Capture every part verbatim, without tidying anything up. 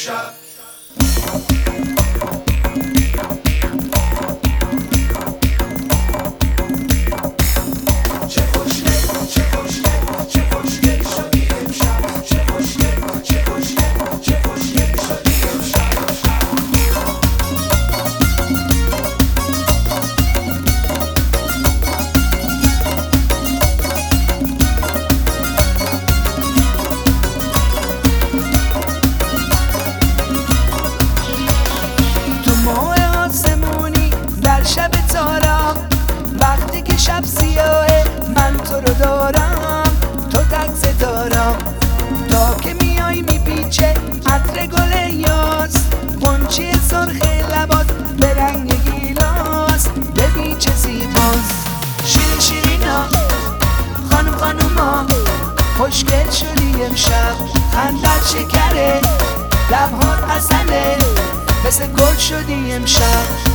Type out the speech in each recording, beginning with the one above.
امشب. شب تارم وقتی که شب سیاهه من تو رو دارم، تو تک ستارم تا که میای میپیچه عطر گل یاس، غنچه سرخ لبات به رنگ گیلاس، ببین چه زیباست. شیرین شیرینا خانم خانوما خوشگل شدی امشب، خندت شکره لبهات عسله مثل گل شدی امشب.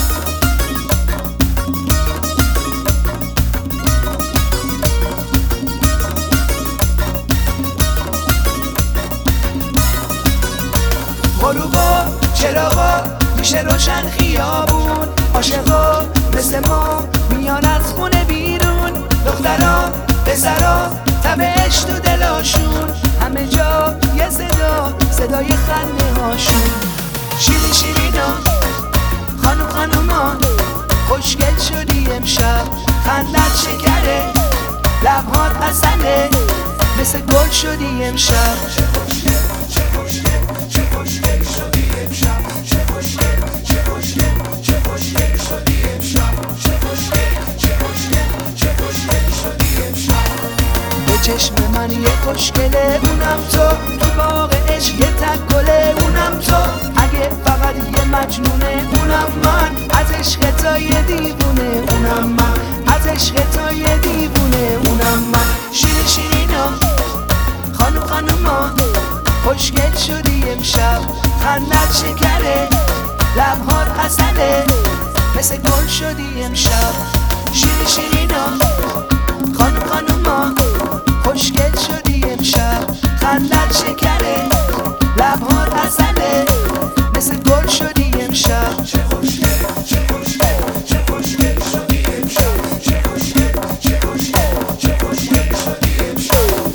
غروبا چراغا میشه روشن خیابون، عاشقا مثل ما میان از خونه بیرون، دخترا پسرا تبش تو دلاشون، همه جا یه صدا صدای خنده هاشون. شیرین شیرینا خانم خانوما خوشگل شدی امشب، خندت شکره لبهات عسله مثل گل شدی امشب. چه خوشگل چه خوشگل چه خوشگل شدی امشب، چه خوشگل چه خوشگل چه خوشگل شدی امشب، چه خوشگل چه خوشگل چه خوشگل شدی امشب. به چشم من یه خوشگله اونم تو، تو باغ عشق یه تک گله اونم تو، اگه فقط یه مجنونه اونم من، از عشق تا یه دیوونه اونم من، از عشق تا یه دیوونه اونم من. شیرین شیرینا خانم خانوما خوشگل شدی امشب، خندت شکره لبهات عسله مثل گل شدی امشب. شیرین شیرینا خانم خانوما خوشگل شدی امشب، خندت شکره لبهات عسله مثل گل شدی امشب. چه خوشگل چه خوشگل چه خوشگل شدی امشب، چه خوشگل چه خوشگل چه خوشگل شدی امشب.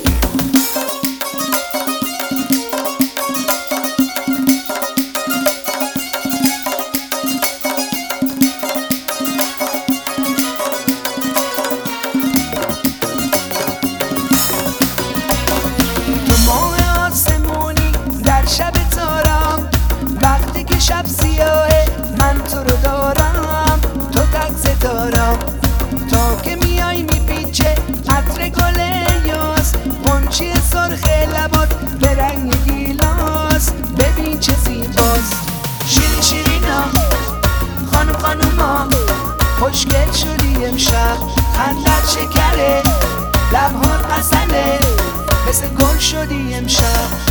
شب تارم وقتی که شب سیاهه من تو رو دارم، تو تک ستارم تا که میای میپیچه عطر گل یاس، غنچه سرخ لبات به رنگ گیلاس، ببین چه زیباست. شیرین شیرینا خانم خانوما خوشگل شدی امشب، خندت شکره لبهات عسله مثل گل شدی امشب.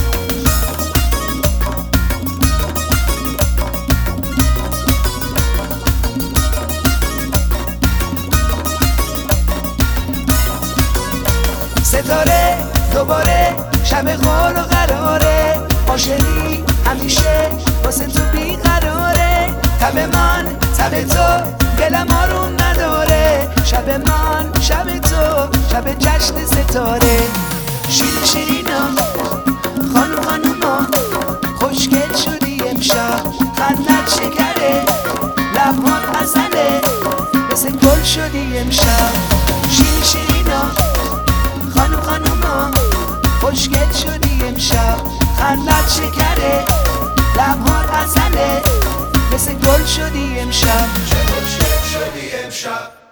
ستاره دوباره شب قول و قراره، عاشقی همیشه واسه تو بیقراره، تب من تب تو دلم آروم نداره، شب من شب تو شب جشن ستاره. شیرین شیرینا خانم خانوما خوشگل شدی امشب، خندت شکره لبهات عسله مثل گل شدی امشب. شیرین شیرینا خانم خانوما خوشگل شدی امشب، خندت شکره لبهات عسله مثل گل شدی امشب. چه خوشگل شدی امشب.